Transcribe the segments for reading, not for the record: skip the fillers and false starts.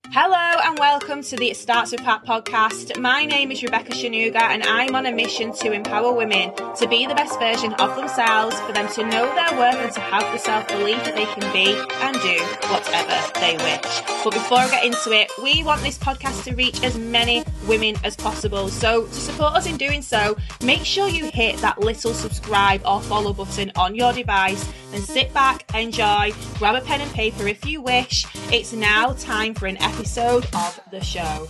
Hello and welcome to the It Starts With Heart podcast. My name is Rebecca Shanuga and I'm on a mission to empower women to be the best version of themselves, for them to know their worth and to have the self-belief that they can be and do whatever they wish. But before I get into it, we want this podcast to reach as many women as possible. So to support us in doing so, make sure you hit that little subscribe or follow button on your device and sit back, enjoy, grab a pen and paper if you wish. It's now time for an episode of the show.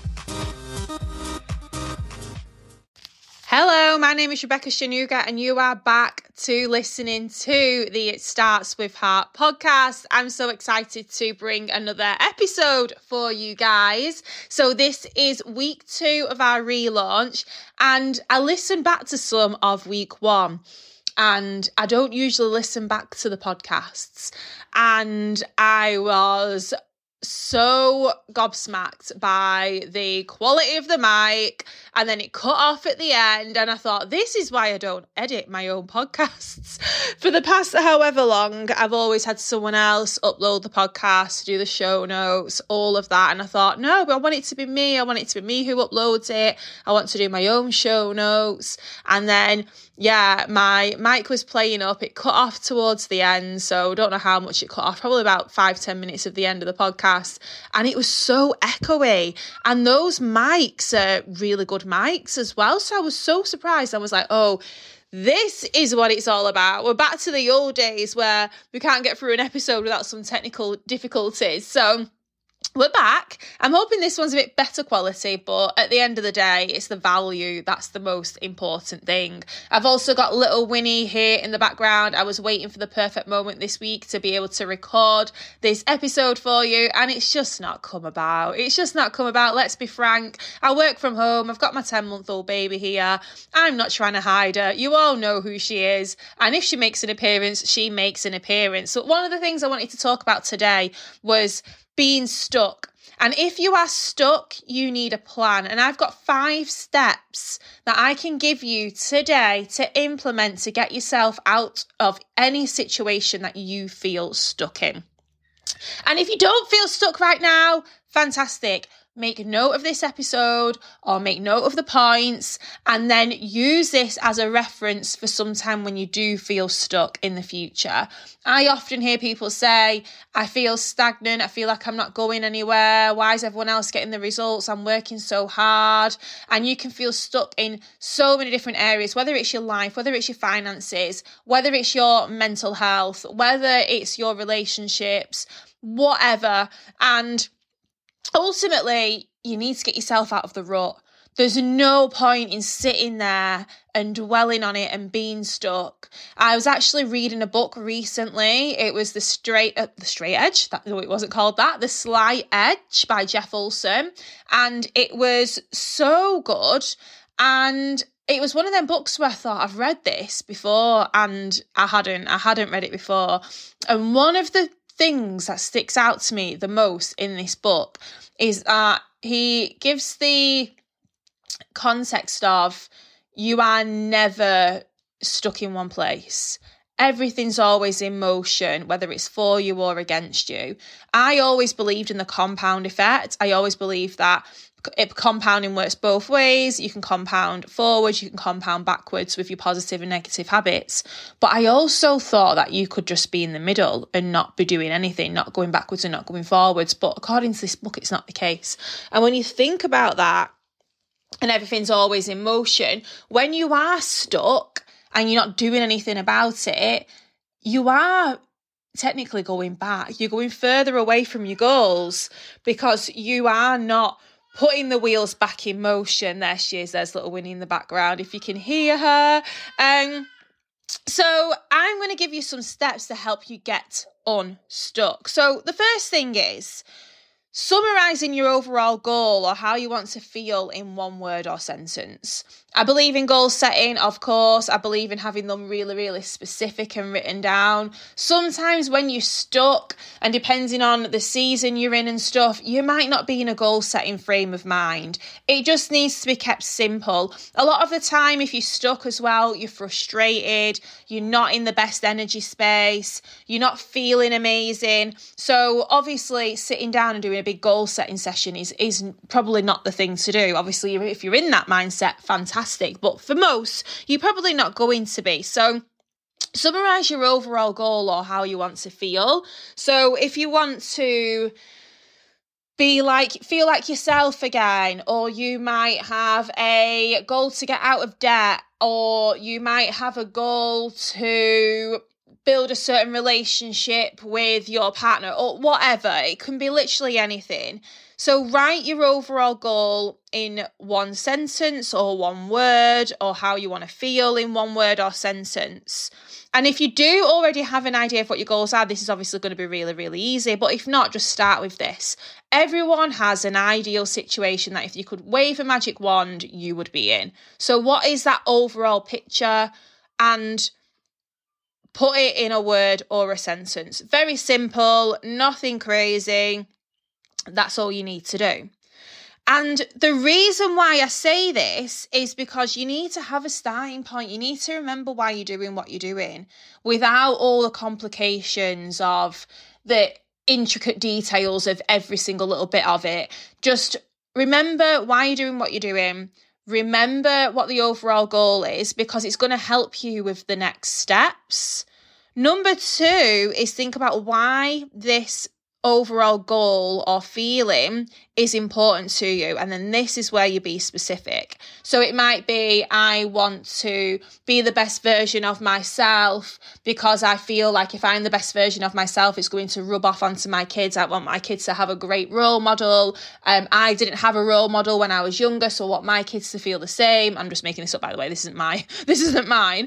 Hello, my name is Rebecca Shanuga and you are back to listening to the It Starts With Heart podcast. I'm so excited to bring another episode for you guys. So this is week 2 of our relaunch and I listened back to some of week 1. And I don't usually listen back to the podcasts. And I was so gobsmacked by the quality of the mic, and then it cut off at the end, and I thought, this is why I don't edit my own podcasts. For the past however long, I've always had someone else upload the podcast, do the show notes, all of that, and I thought, no, but I want it to be me. I want it to be me who uploads it. I want to do my own show notes. And then my mic was playing up. It cut off towards the end, so I don't know how much it cut off, probably about 5-10 minutes of the end of the podcast, and it was so echoey. And those mics are really good mics as well, so I was so surprised. I was like, oh, this is what it's all about. We're back to the old days where we can't get through an episode without some technical difficulties. So we're back. I'm hoping this one's a bit better quality, but at the end of the day, it's the value that's the most important thing. I've also got little Winnie here in the background. I was waiting for the perfect moment this week to be able to record this episode for you, and it's just not come about. Let's be frank. I work from home. I've got my 10-month-old baby here. I'm not trying to hide her. You all know who she is, and if she makes an appearance, she makes an appearance. So one of the things I wanted to talk about today was being stuck. And if you are stuck, you need a plan. And I've got 5 steps that I can give you today to implement to get yourself out of any situation that you feel stuck in. And if you don't feel stuck right now, fantastic. Make note of this episode or make note of the points and then use this as a reference for some time when you do feel stuck in the future. I often hear people say, I feel stagnant. I feel like I'm not going anywhere. Why is everyone else getting the results? I'm working so hard. And you can feel stuck in so many different areas, whether it's your life, whether it's your finances, whether it's your mental health, whether it's your relationships, whatever. And ultimately, you need to get yourself out of the rut. There's no point in sitting there and dwelling on it and being stuck. I was actually reading a book recently. It was The Straight Edge. It wasn't called that. The Slight Edge by Jeff Olson. And it was so good. And it was one of them books where I thought, I've read this before, and I hadn't read it before. And one of the things that sticks out to me the most in this book is that he gives the context of you are never stuck in one place. Everything's always in motion, whether it's for you or against you. I always believed in the compound effect. I always believed that compounding works both ways. You can compound forwards, you can compound backwards with your positive and negative habits. But I also thought that you could just be in the middle and not be doing anything, not going backwards and not going forwards. But according to this book, it's not the case. And when you think about that, and everything's always in motion, when you are stuck and you're not doing anything about it, you are technically going back. You're going further away from your goals because you are not putting the wheels back in motion. There she is. There's little Winnie in the background, if you can hear her. So I'm going to give you some steps to help you get unstuck. So the first thing is summarising your overall goal or how you want to feel in one word or sentence. I believe in goal setting, of course. I believe in having them really, really specific and written down. Sometimes when you're stuck, and depending on the season you're in and stuff, you might not be in a goal setting frame of mind. It just needs to be kept simple. A lot of the time, if you're stuck as well, you're frustrated, you're not in the best energy space, you're not feeling amazing. So obviously sitting down and doing a big goal setting session is probably not the thing to do. Obviously, if you're in that mindset, fantastic. But for most, you're probably not going to be. So summarize your overall goal or how you want to feel. So if you want to feel like yourself again, or you might have a goal to get out of debt, or you might have a goal to build a certain relationship with your partner, or whatever. It can be literally anything. So write your overall goal in one sentence or one word, or how you want to feel in one word or sentence. And if you do already have an idea of what your goals are, this is obviously going to be really, really easy. But if not, just start with this. Everyone has an ideal situation that if you could wave a magic wand, you would be in. So what is that overall picture? And put it in a word or a sentence. Very simple, nothing crazy. That's all you need to do. And the reason why I say this is because you need to have a starting point. You need to remember why you're doing what you're doing without all the complications of the intricate details of every single little bit of it. Just remember why you're doing what you're doing. Remember what the overall goal is, because it's going to help you with the next steps. Number 2 is think about why this overall goal or feeling is important to you, and then this is where you be specific. So it might be, I want to be the best version of myself because I feel like if I'm the best version of myself, it's going to rub off onto my kids. I want my kids to have a great role model. I didn't have a role model when I was younger, so I want my kids to feel the same. I'm just making this up, by the way. This isn't mine.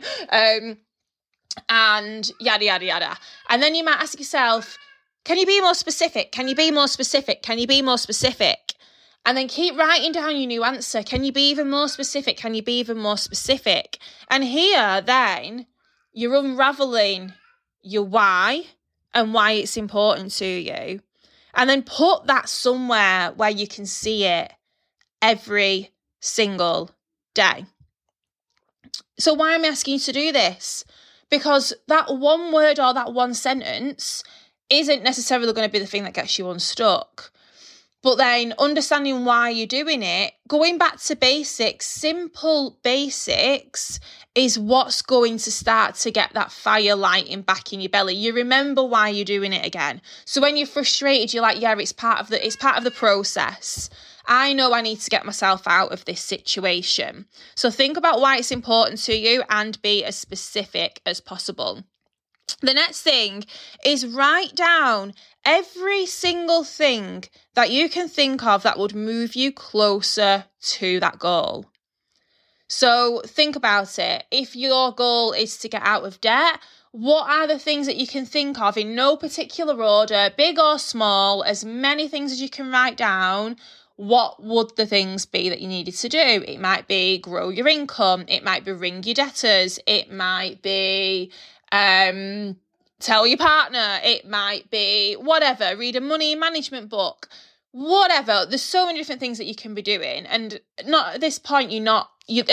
And yada yada yada. And then you might ask yourself, can you be more specific? Can you be more specific? Can you be more specific? And then keep writing down your new answer. Can you be even more specific? Can you be even more specific? And here, then, you're unraveling your why and why it's important to you. And then put that somewhere where you can see it every single day. So why am I asking you to do this? Because that one word or that one sentence isn't necessarily going to be the thing that gets you unstuck. But then understanding why you're doing it, going back to basics, simple basics is what's going to start to get that fire lighting back in your belly. You remember why you're doing it again. So when you're frustrated, you're like, yeah, it's part of the process. I know I need to get myself out of this situation. So think about why it's important to you and be as specific as possible. The next thing is write down every single thing that you can think of that would move you closer to that goal. So think about it. If your goal is to get out of debt, what are the things that you can think of in no particular order, big or small, as many things as you can write down? What would the things be that you needed to do? It might be grow your income. It might be ring your debtors. It might be tell your partner. It might be whatever, read a money management book, whatever. There's so many different things that you can be doing, and not at this point you're not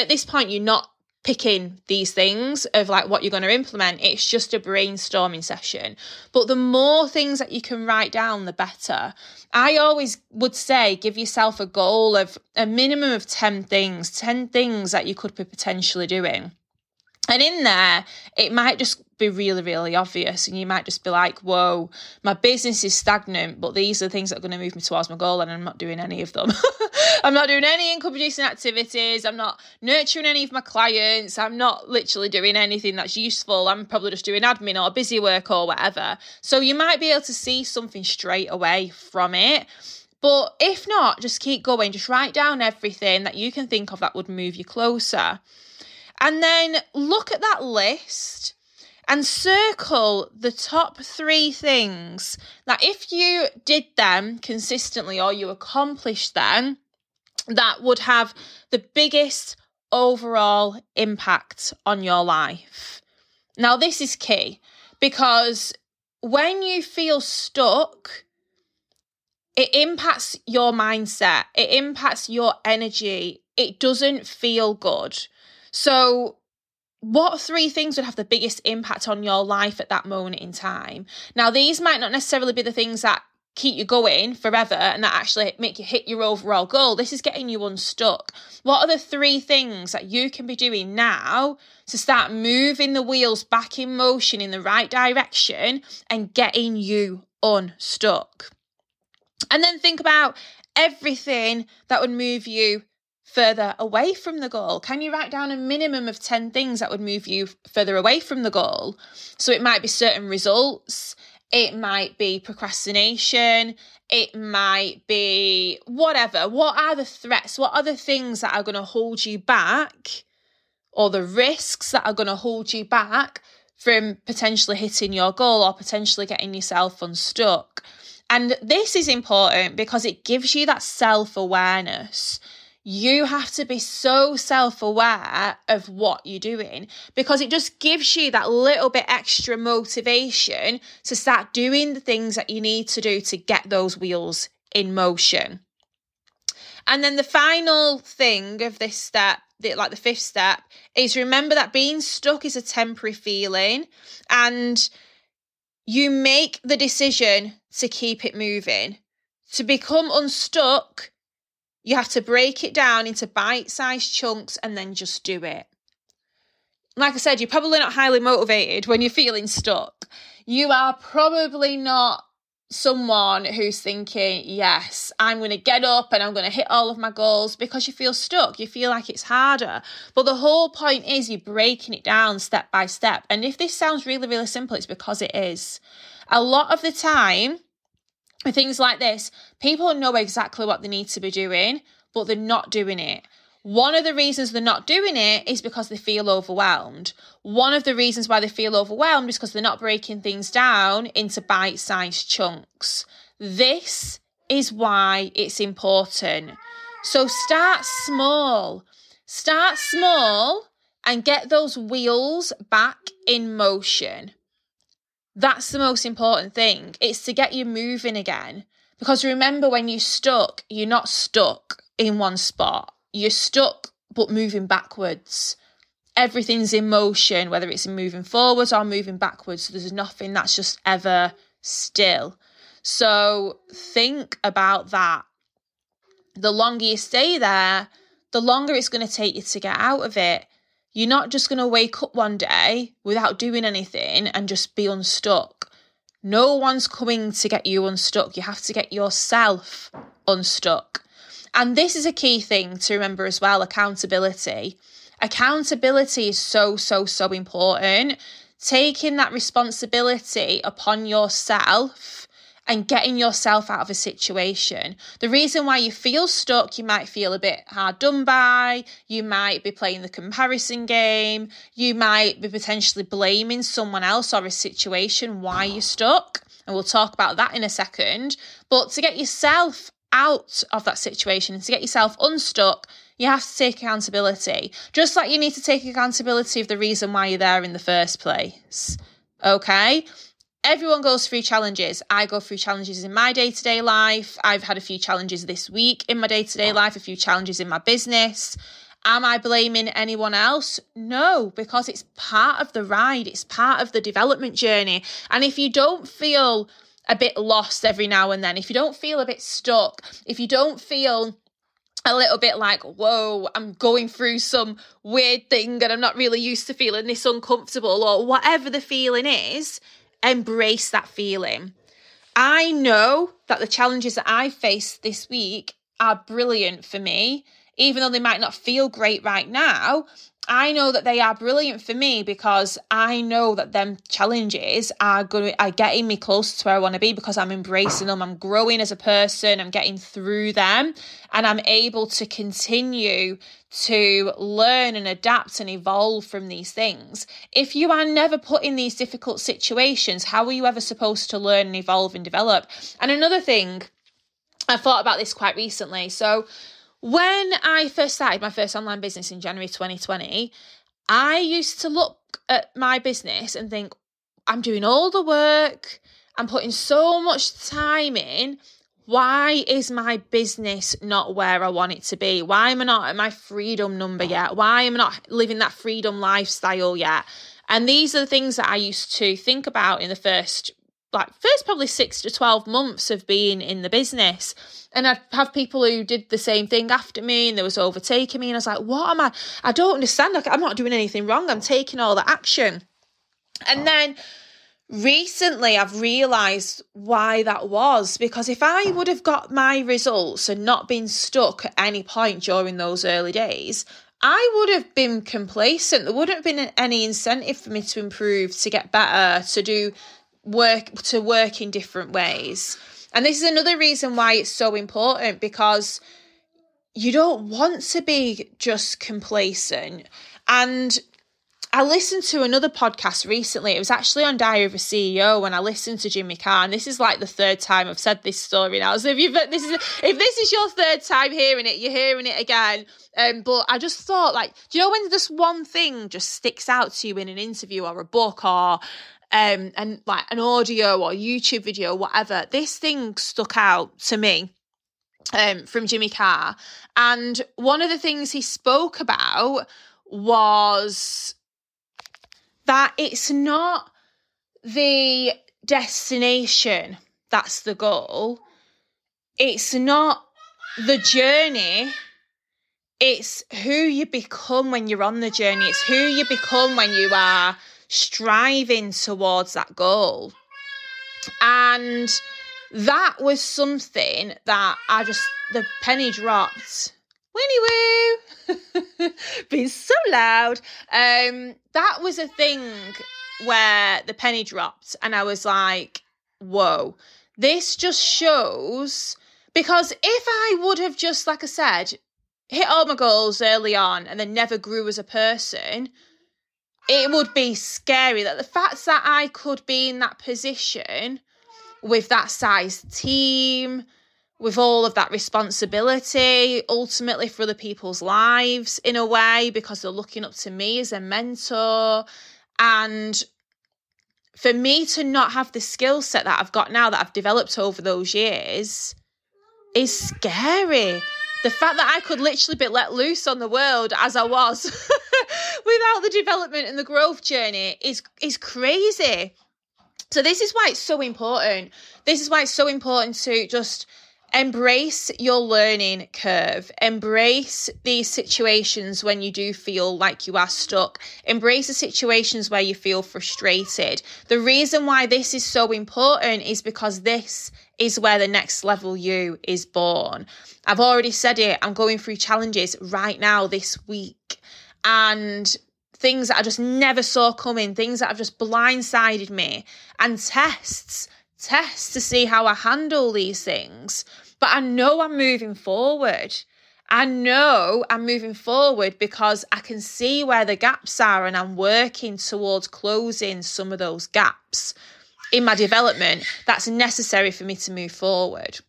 picking these things of like what you're going to implement. It's just a brainstorming session. But the more things that you can write down, the better. I always would say give yourself a goal of a minimum of 10 things that you could be potentially doing. And in there, it might just be really, really obvious. And you might just be like, whoa, my business is stagnant, but these are the things that are going to move me towards my goal, and I'm not doing any of them. I'm not doing any income producing activities. I'm not nurturing any of my clients. I'm not literally doing anything that's useful. I'm probably just doing admin or busy work or whatever. So you might be able to see something straight away from it. But if not, just keep going. Just write down everything that you can think of that would move you closer. And then look at that list and circle the top 3 things that if you did them consistently or you accomplished them, that would have the biggest overall impact on your life. Now, this is key because when you feel stuck, it impacts your mindset. It impacts your energy. It doesn't feel good. So what 3 things would have the biggest impact on your life at that moment in time? Now, these might not necessarily be the things that keep you going forever and that actually make you hit your overall goal. This is getting you unstuck. What are the 3 things that you can be doing now to start moving the wheels back in motion in the right direction and getting you unstuck? And then think about everything that would move you further away from the goal. Can you write down a minimum of 10 things that would move you further away from the goal? So it might be certain results, it might be procrastination, it might be whatever. What are the threats? What are the things that are going to hold you back, or the risks that are going to hold you back from potentially hitting your goal or potentially getting yourself unstuck? And this is important because it gives you that self-awareness. You have to be so self-aware of what you're doing, because it just gives you that little bit extra motivation to start doing the things that you need to do to get those wheels in motion. And then the final thing of this step, like the 5th step, is remember that being stuck is a temporary feeling, and you make the decision to keep it moving. To become unstuck, you have to break it down into bite-sized chunks and then just do it. Like I said, you're probably not highly motivated when you're feeling stuck. You are probably not someone who's thinking, yes, I'm going to get up and I'm going to hit all of my goals, because you feel stuck. You feel like it's harder. But the whole point is you're breaking it down step by step. And if this sounds really, really simple, it's because it is. A lot of the time, with things like this, people know exactly what they need to be doing, but they're not doing it. One of the reasons they're not doing it is because they feel overwhelmed. One of the reasons why they feel overwhelmed is because they're not breaking things down into bite-sized chunks. This is why it's important. So start small. Start small and get those wheels back in motion. That's the most important thing. It's to get you moving again. Because remember, when you're stuck, you're not stuck in one spot. You're stuck, but moving backwards. Everything's in motion, whether it's moving forwards or moving backwards. There's nothing that's just ever still. So think about that. The longer you stay there, the longer it's going to take you to get out of it. You're not just going to wake up one day without doing anything and just be unstuck. No one's coming to get you unstuck. You have to get yourself unstuck. And this is a key thing to remember as well, accountability. Accountability is so important. Taking that responsibility upon yourself and getting yourself out of a situation. The reason why you feel stuck, you might feel a bit hard done by, you might be playing the comparison game, you might be potentially blaming someone else or a situation why you're stuck, and we'll talk about that in a second. But to get yourself out of that situation and to get yourself unstuck, you have to take accountability. Just like you need to take accountability of the reason why you're there in the first place. Okay? Everyone goes through challenges. I go through challenges in my day-to-day life. I've had a few challenges this week in my day-to-day life, a few challenges in my business. Am I blaming anyone else? No, because it's part of the ride. It's part of the development journey. And if you don't feel a bit lost every now and then, if you don't feel a bit stuck, if you don't feel a little bit like, whoa, I'm going through some weird thing and I'm not really used to feeling this uncomfortable, or whatever the feeling is, embrace that feeling. I know that the challenges that I faced this week are brilliant for me. Even though they might not feel great right now, I know that they are brilliant for me, because I know that them challenges are getting me closer to where I want to be, because I'm embracing them. I'm growing as a person. I'm getting through them, and I'm able to continue to learn and adapt and evolve from these things. If you are never put in these difficult situations, how are you ever supposed to learn and evolve and develop? And another thing, I thought about this quite recently. So when I first started my first online business in January 2020, I used to look at my business and think, I'm doing all the work, I'm putting so much time in, why is my business not where I want it to be? Why am I not at my freedom number yet? Why am I not living that freedom lifestyle yet? And these are the things that I used to think about in the first probably 6 to 12 months of being in the business. And I'd have people who did the same thing after me and they was overtaking me. And I was like, what am I don't understand. I'm not doing anything wrong. I'm taking all the action. And then recently I've realised why that was, because if I would have got my results and not been stuck at any point during those early days, I would have been complacent. There wouldn't have been any incentive for me to improve, to get better, to work in different ways. And this is another reason why it's so important, because you don't want to be just complacent. And I listened to another podcast recently. It was actually on Diary of a CEO, when I listened to Jimmy Carr, and this is like the third time I've said this story now. So if this is your third time hearing it, you're hearing it again. But I just thought, like, do you know when this one thing just sticks out to you in an interview or a book or and like an audio or YouTube video, whatever? This thing stuck out to me from Jimmy Carr, and one of the things he spoke about was that it's not the destination that's the goal. It's not the journey. It's who you become when you're on the journey. It's who you become when you are striving towards that goal. And that was something that the penny dropped. Winnie woo! Being so loud. That was a thing where the penny dropped and I was like, whoa, this just shows, because if I would have just, like I said, hit all my goals early on and then never grew as a person, it would be scary. That the fact that I could be in that position with that size team, with all of that responsibility, ultimately for other people's lives in a way, because they're looking up to me as a mentor. And for me to not have the skill set that I've got now, that I've developed over those years, is scary. The fact that I could literally be let loose on the world as I was without the development and the growth journey is crazy. So this is why it's so important. This is why it's so important to just embrace your learning curve. Embrace these situations when you do feel like you are stuck. Embrace the situations where you feel frustrated. The reason why this is so important is because this is where the next level you is born. I've already said it. I'm going through challenges right now this week, and things that I just never saw coming, things that have just blindsided me, and tests to see how I handle these things. But I know I'm moving forward. I know I'm moving forward because I can see where the gaps are, and I'm working towards closing some of those gaps in my development that's necessary for me to move forward.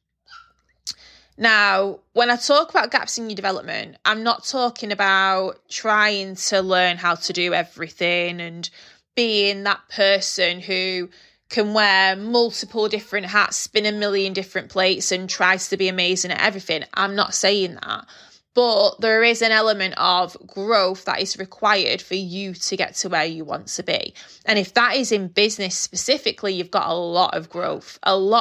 Now, when I talk about gaps in your development, I'm not talking about trying to learn how to do everything and being that person who can wear multiple different hats, spin a million different plates and tries to be amazing at everything. I'm not saying that. But there is an element of growth that is required for you to get to where you want to be. And if that is in business specifically, you've got a lot of growth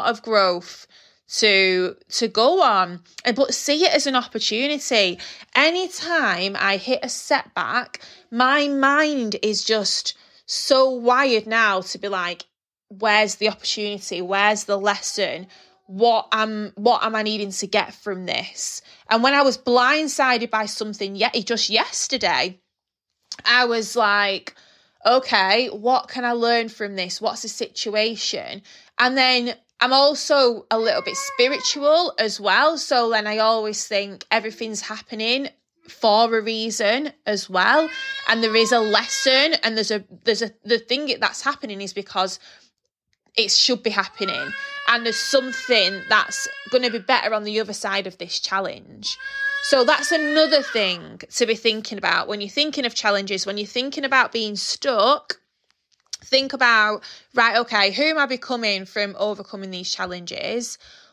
to go on. But see it as an opportunity. Anytime I hit a setback, my mind is just so wired now to be like, where's the opportunity? Where's the lesson? What am I needing to get from this? And when I was blindsided by something just yesterday, I was like, okay, what can I learn from this? What's the situation? And then I'm also a little bit spiritual as well. So then I always think everything's happening for a reason as well. And there is a lesson, and the thing that's happening is because it should be happening, and there's something that's going to be better on the other side of this challenge. So that's another thing to be thinking about when you're thinking of challenges, when you're thinking about being stuck. Think about, right, okay, who am I becoming from overcoming these challenges?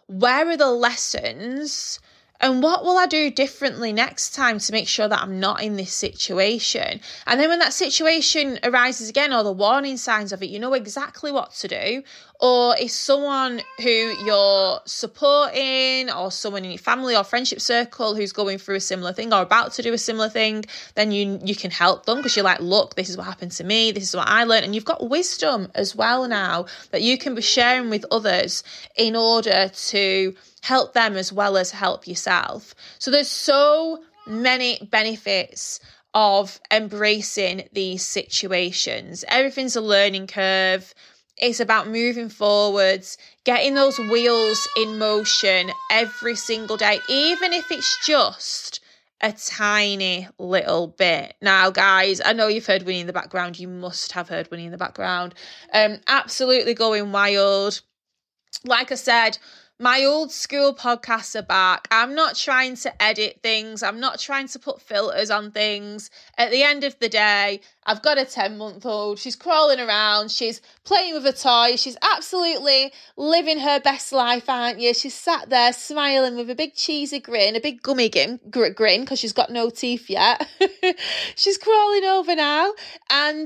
where are the lessons and what will I do differently next time to make sure that I'm not in this situation? And then when that situation arises again, or the warning signs of it, you know exactly what to do. Or if someone who you're supporting, or someone in your family or friendship circle who's going through a similar thing or about to do a similar thing, then you can help them, because you're like, look, this is what happened to me, this is what I learned. And you've got wisdom as well now that you can be sharing with others in order to help them as well as help yourself. So there's so many benefits of embracing these situations. Everything's a learning curve. It's about moving forwards, getting those wheels in motion every single day, even if it's just a tiny little bit. Now, guys, I know you've heard Winnie in the background. You must have heard Winnie in the background. Absolutely going wild. Like I said, my old school podcasts are back. I'm not trying to edit things. I'm not trying to put filters on things. At the end of the day, I've got a 10-month-old. She's crawling around. She's playing with a toy. She's absolutely living her best life, aren't you? She's sat there smiling with a big cheesy grin, a big gummy grin, because she's got no teeth yet. She's crawling over now. And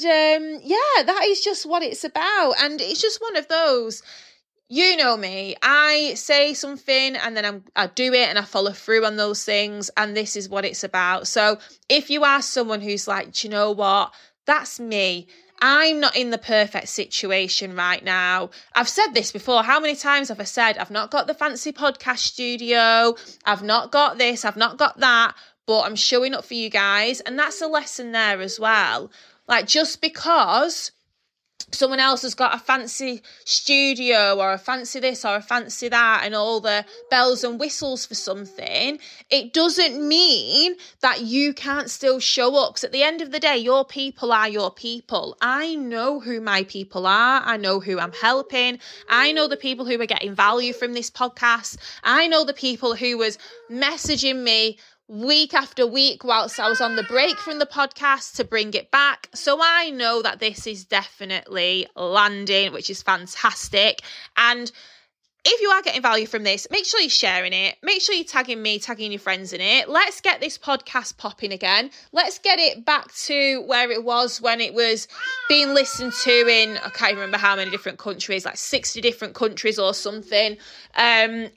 that is just what it's about. And it's just one of those. You know me, I say something and then I do it and I follow through on those things, and this is what it's about. So if you are someone who's like, do you know what, that's me. I'm not in the perfect situation right now. I've said this before. How many times have I said, I've not got the fancy podcast studio, I've not got this, I've not got that, but I'm showing up for you guys. And that's a lesson there as well. Like, just because someone else has got a fancy studio or a fancy this or a fancy that and all the bells and whistles for something, it doesn't mean that you can't still show up. Because at the end of the day, your people are your people. I know who my people are. I know who I'm helping. I know the people who are getting value from this podcast. I know the people who was messaging me week after week whilst I was on the break from the podcast to bring it back. So I know that this is definitely landing, which is fantastic. And if you are getting value from this, make sure you're sharing it. Make sure you're tagging me, tagging your friends in it. Let's get this podcast popping again. Let's get it back to where it was when it was being listened to in, I can't remember how many different countries, like 60 different countries or something. And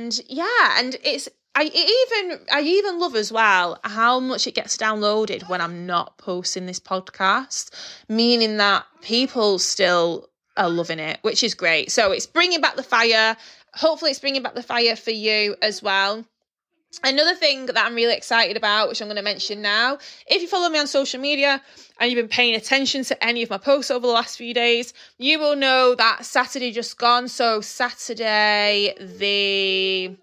it's, I even love as well how much it gets downloaded when I'm not posting this podcast, meaning that people still are loving it, which is great. So it's bringing back the fire. Hopefully it's bringing back the fire for you as well. Another thing that I'm really excited about, which I'm going to mention now, if you follow me on social media and you've been paying attention to any of my posts over the last few days, you will know that Saturday just gone. So Saturday, the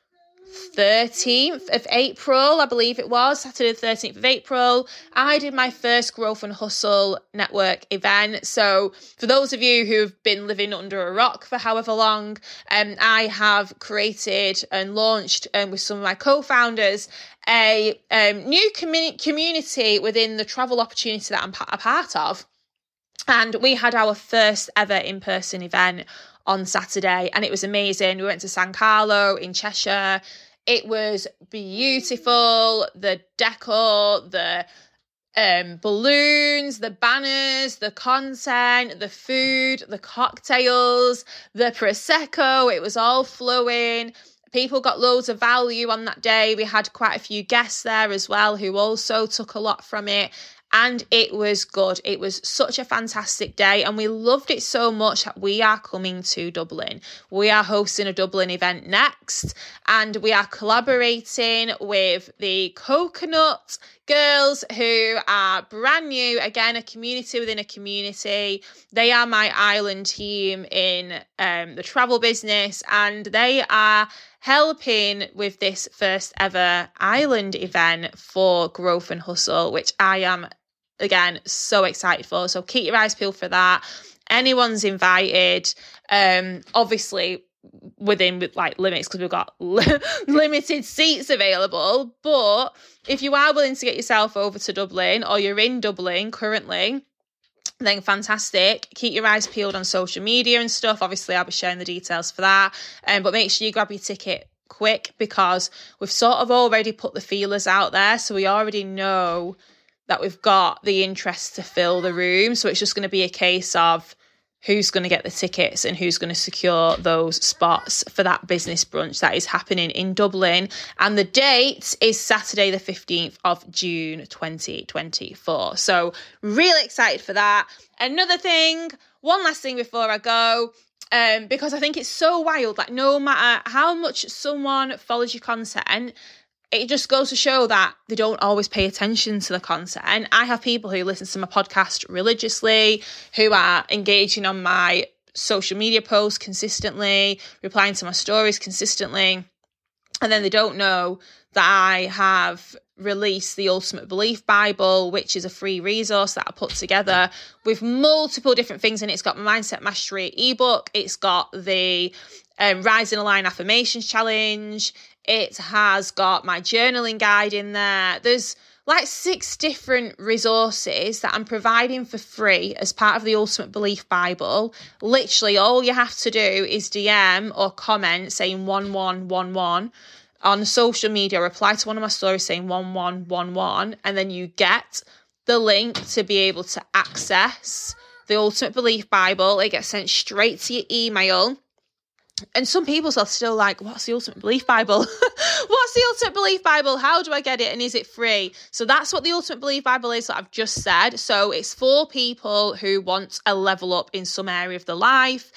13th of April, I believe it was, Saturday the 13th of April, I did my first Growth and Hustle Network event. So for those of you who have been living under a rock for however long, I have created and launched with some of my co-founders a new community within the travel opportunity that I'm a part of. And we had our first ever in-person event on Saturday, and it was amazing. We went to San Carlo in Cheshire. It was beautiful. The decor, the balloons, the banners, the content, the food, the cocktails, the Prosecco, it was all flowing. People got loads of value on that day. We had quite a few guests there as well who also took a lot from it. And it was good. It was such a fantastic day, and we loved it so much that we are coming to Dublin. We are hosting a Dublin event next, and we are collaborating with the Coconut Girls, who are brand new, again, a community within a community. They are my island team in the travel business, and they are helping with this first ever island event for Growth and Hustle, which I am, again, so excited for. So keep your eyes peeled for that. Anyone's invited, obviously within like limits, because we've got limited seats available. But if you are willing to get yourself over to Dublin, or you're in Dublin currently, then fantastic. Keep your eyes peeled on social media and stuff. Obviously, I'll be sharing the details for that. But make sure you grab your ticket quick, because we've sort of already put the feelers out there. So we already know that we've got the interest to fill the room. So it's just going to be a case of who's going to get the tickets and who's going to secure those spots for that business brunch that is happening in Dublin. And the date is Saturday the 15th of June 2024. So really excited for that. Another thing, one last thing before I go, because I think it's so wild, like no matter how much someone follows your content, it just goes to show that they don't always pay attention to the content. I have people who listen to my podcast religiously, who are engaging on my social media posts consistently, replying to my stories consistently, and then they don't know that I have released the Ultimate Belief Bible, which is a free resource that I put together with multiple different things in it. It's got my Mindset Mastery ebook, it's got the Rising Align Affirmations Challenge, it has got my journaling guide in there. There's like 6 different resources that I'm providing for free as part of the Ultimate Belief Bible. Literally, all you have to do is DM or comment saying 1111 on social media, reply to one of my stories saying 1111, and then you get the link to be able to access the Ultimate Belief Bible. It gets sent straight to your email. And some people are still like, what's the Ultimate Belief Bible? What's the Ultimate Belief Bible? How do I get it? And is it free? So that's what the Ultimate Belief Bible is that I've just said. So it's for people who want a level up in some area of their life.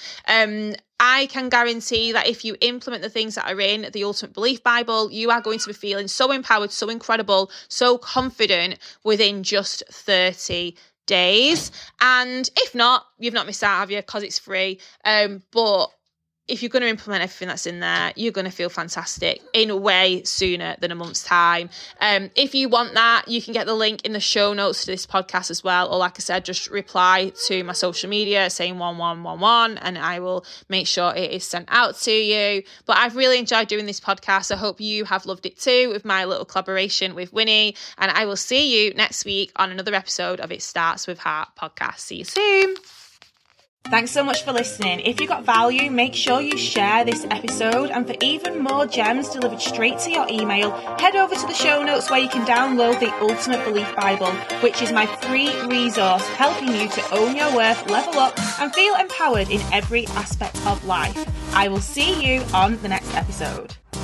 I can guarantee that if you implement the things that are in the Ultimate Belief Bible, you are going to be feeling so empowered, so incredible, so confident within just 30 days. And if not, you've not missed out, have you? Because it's free. But if you're going to implement everything that's in there, you're going to feel fantastic in a way sooner than a month's time. If you want that, you can get the link in the show notes to this podcast as well. Or like I said, just reply to my social media saying 1111 and I will make sure it is sent out to you. But I've really enjoyed doing this podcast. I hope you have loved it too, with my little collaboration with Winnie. And I will see you next week on another episode of It Starts With Heart podcast. See you soon. Thanks so much for listening. If you got value, make sure you share this episode. And for even more gems delivered straight to your email, head over to the show notes where you can download the Ultimate Belief Bible, which is my free resource helping you to own your worth, level up, and feel empowered in every aspect of life. I will see you on the next episode.